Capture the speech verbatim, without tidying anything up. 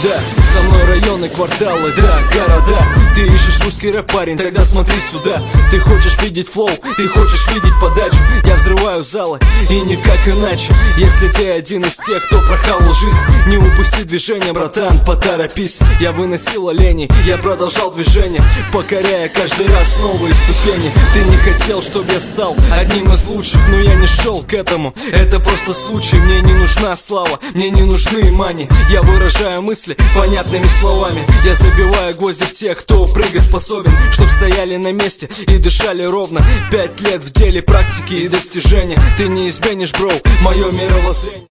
Да, со мной районы, кварталы, да, города. Ты ищешь русский рэп, парень, тогда смотри сюда. Ты хочешь видеть флоу, ты хочешь видеть подачу. Я взрываю залы, и никак иначе. Если ты один из тех, кто прохавал жизнь, не упусти движение, братан, поторопись. Я выносил оленей, я продолжал движение, покоряя каждый раз новые ступени. Ты не хотел, чтобы я стал одним из лучших, но я не шел к этому, это просто случай. Мне не нужна слава, мне не нужны мани. Я выражаю мысли понятными словами. Я забиваю гвозди в тех, кто прыгать способен, чтоб стояли на месте и дышали ровно. Пять лет в деле практики и достижения. Ты не изменишь, бро, мое мировоззрение.